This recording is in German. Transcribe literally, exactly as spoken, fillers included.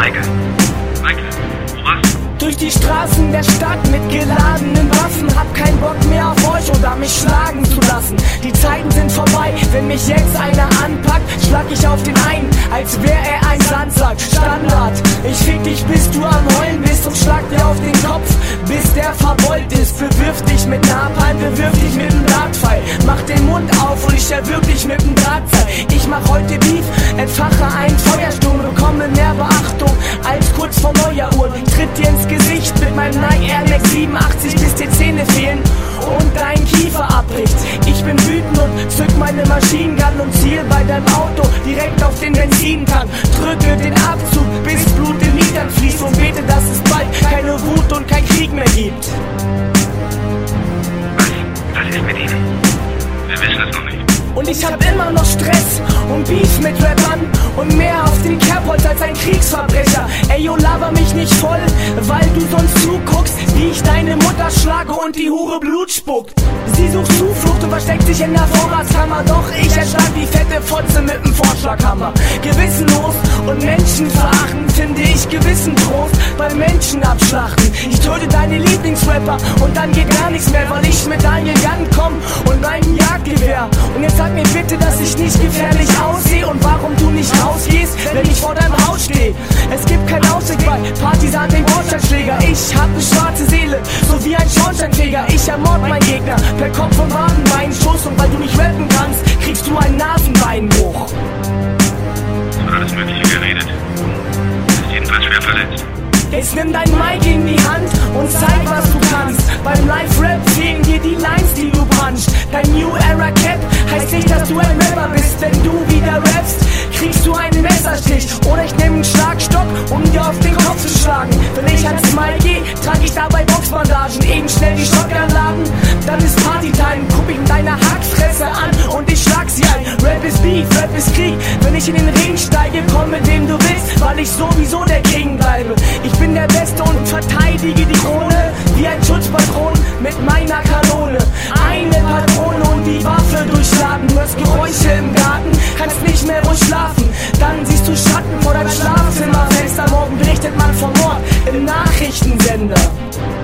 Michael. Michael, wo warst du? Durch die Straßen der Stadt mit geladenen Waffen. Hab keinen Bock mehr auf euch oder mich schlagen zu lassen. Die Zeiten sind vorbei, wenn mich jetzt einer anpackt, schlag ich auf den einen, als wär er ein Sandsack. Standard, ich fick dich, bis du am Heulen bist und schlag dir auf den Kopf, bis der verbeult ist. Bewirf dich mit Napalm, bewirf dich mit dem Dartpfeil. Mach den Mund auf und ich erwürg dich mit dem Drahtseil. Ich mach heute Beef, entfache einen Feuersturm, bekomme mehr Beachtung als kurz vor Neujahr. Tritt dir ins Gesicht mit meinem Nike Air Max siebenundachtzig, bis dir Zähne fehlen und dein Kiefer abbricht. Ich bin wütend und zück meine Machine Gun und ziel bei deinem Auto direkt auf den Benzintank. Drücke den Abzug, bis Blut in Litern fließt und bete, dass es bald keine Wut und kein Krieg mehr gibt. Was? Was ist mit ihnen? Wir wissen es noch nicht. Und ich hab immer noch Stress und Beef mit Rappern und mehr auf dem Kerbholz als ein Kriegsverbrecher. Ey, yo, laber mich nicht voll, weil du sonst zuguckst, wie ich deine Mutter schlage und die Hure Blut spuckt. Sie sucht Zuflucht und versteckt sich in der Vorratskammer, doch ich erschlag die fette Fotze mit dem Vorschlaghammer. Gewissenlos und menschenverachtend finde ich gewissen Trost beim Menschen abschlachten. Ich töte deine Lieblingsrapper und dann geht gar nichts mehr, weil ich mit Daniel Jan komm und einem Jagdgewehr. Und jetzt sag mir bitte, dass ich nicht gefährlich aussehe und warum du nicht rausgehst, wenn ich vor deinem Haus stehe. Es gibt keinen Ausweg bei Partisan, den Bordsteinschläger. Ich hab ne schwarze Seele, so wie ein Schornsteinfeger. Ich ermord meinen Gegner per Kopf und Wadenbeinschuss und weil du nicht rappen kannst, kriegst du einen Nasenbeinbruch. Es wird alles Mögliche geredet. Du bist jedenfalls schwer verletzt. Jetzt nimm dein Mic in die Hand und zeig, was du kannst. Beim Live-Rap fehlen dir die Lines, die du punchst. Dein New Era Cap heißt nicht, dass du ein Rapper bist. Wenn du wieder rappst, kriegst du einen Messerstich. Oder ich nehm einen Schlagstock, um dir auf den Kopf zu schlagen. Wenn ich ans Mic geh, trag ich dabei Boxbandagen. Eben schnell die Shotgun-Laden, dann ist Partytime. Guck ich in deiner Hackfresse an und ich schlag sie ein. Rap ist Beef, Rap ist Krieg. Wenn ich in den Ring steige, komm mit wem du willst, weil ich sowieso der King bleibe. Ich bin der Beste und verteidige die Krone wie ein Schutzpatron mit meiner Kanone. Eine Patrone und die Waffe durchladen. Du hörst Geräusche im Garten, kannst nicht mehr ruhig schlafen. Dann siehst du Schatten vor deinem Schlafzimmerfenster. Morgen berichtet man vom Mord im Nachrichtensender.